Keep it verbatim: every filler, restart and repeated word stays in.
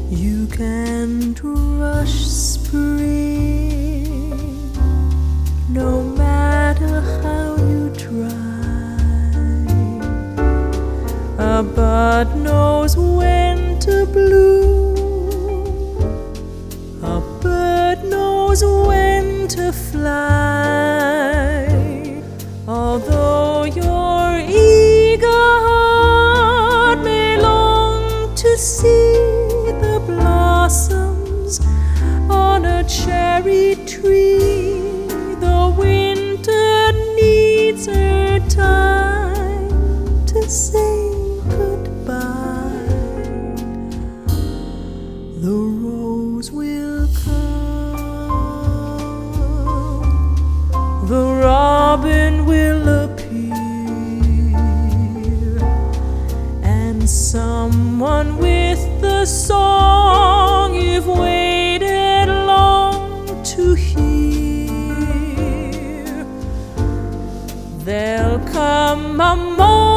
You can't rush spring, no matter how you try. A bud knows when to bloom, a bird knows when to fly. Although your eager heart may long to see the blossoms on a cherry tree, the winter needs her time to say goodbye. The rose will come, the robin will appear, and someone with the song you've waited long to hear. There'll come a moment